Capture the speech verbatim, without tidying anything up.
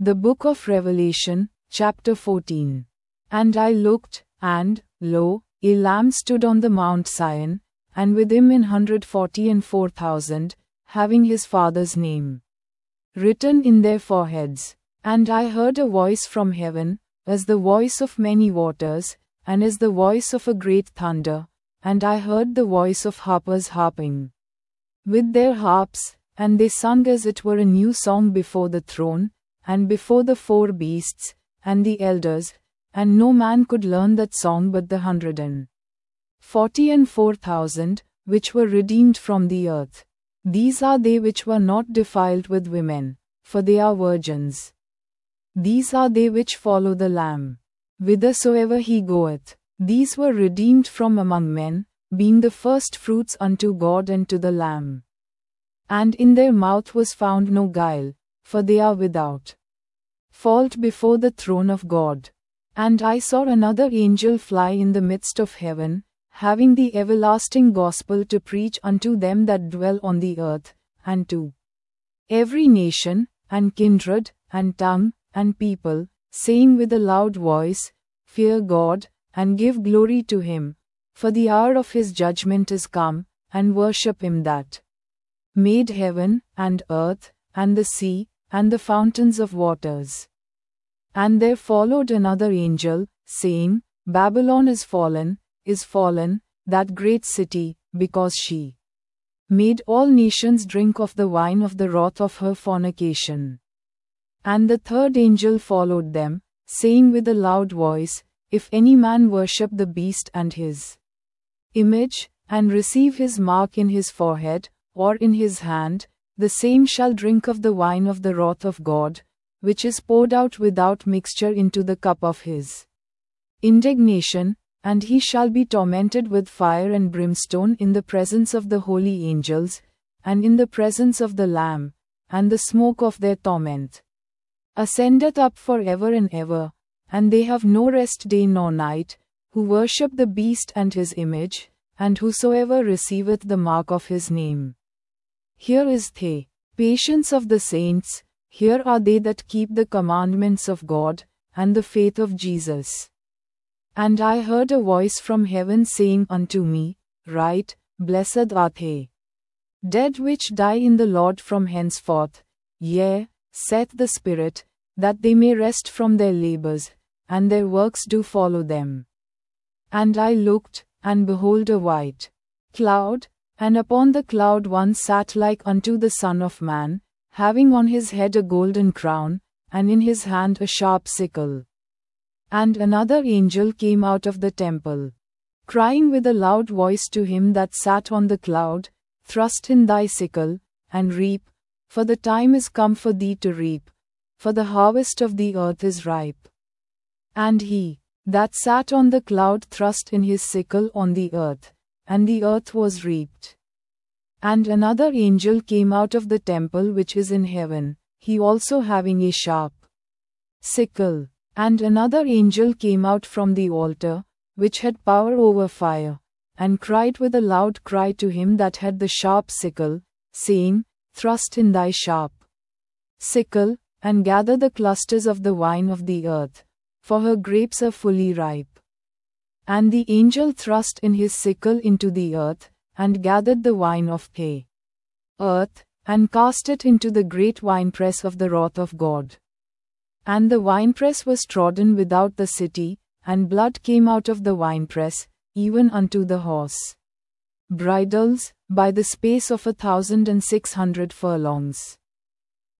The Book of Revelation, chapter fourteen. And I looked, and, lo, a Lamb stood on the Mount Sion, and with him an hundred forty and four thousand, having his Father's name written in their foreheads. And I heard a voice from heaven, as the voice of many waters, and as the voice of a great thunder, and I heard the voice of harpers harping with their harps, and they sung as it were a new song before the throne, and before the four beasts, and the elders, and no man could learn that song but the hundred and forty and four thousand, which were redeemed from the earth. These are they which were not defiled with women, for they are virgins. These are they which follow the Lamb, whithersoever he goeth. These were redeemed from among men, being the first fruits unto God and to the Lamb. And in their mouth was found no guile, for they are without fault before the throne of God. And I saw another angel fly in the midst of heaven, having the everlasting gospel to preach unto them that dwell on the earth, and to every nation, and kindred, and tongue, and people, saying with a loud voice, Fear God, and give glory to him, for the hour of his judgment is come, and worship him that made heaven, and earth, and the sea, and the fountains of waters. And there followed another angel, saying, Babylon is fallen, is fallen, that great city, because she made all nations drink of the wine of the wrath of her fornication. And the third angel followed them, saying with a loud voice, If any man worship the beast and his image, and receive his mark in his forehead, or in his hand, the same shall drink of the wine of the wrath of God, which is poured out without mixture into the cup of his indignation, and he shall be tormented with fire and brimstone in the presence of the holy angels, and in the presence of the Lamb, and the smoke of their torment ascendeth up for ever and ever, and they have no rest day nor night, who worship the beast and his image, and whosoever receiveth the mark of his name. Here is the patience of the saints, here are they that keep the commandments of God, and the faith of Jesus. And I heard a voice from heaven saying unto me, Write, Blessed are they dead which die in the Lord from henceforth, yea, saith the Spirit, that they may rest from their labors, and their works do follow them. And I looked, and behold a white cloud, and upon the cloud one sat like unto the Son of Man, having on his head a golden crown, and in his hand a sharp sickle. And another angel came out of the temple, crying with a loud voice to him that sat on the cloud, Thrust in thy sickle, and reap, for the time is come for thee to reap, for the harvest of the earth is ripe. And he that sat on the cloud thrust in his sickle on the earth, and the earth was reaped. And another angel came out of the temple which is in heaven, he also having a sharp sickle. And another angel came out from the altar, which had power over fire, and cried with a loud cry to him that had the sharp sickle, saying, Thrust in thy sharp sickle, and gather the clusters of the vine of the earth, for her grapes are fully ripe. And the angel thrust in his sickle into the earth, and gathered the wine of the earth, and cast it into the great winepress of the wrath of God. And the winepress was trodden without the city, and blood came out of the winepress, even unto the horse bridles, by the space of a thousand and six hundred furlongs.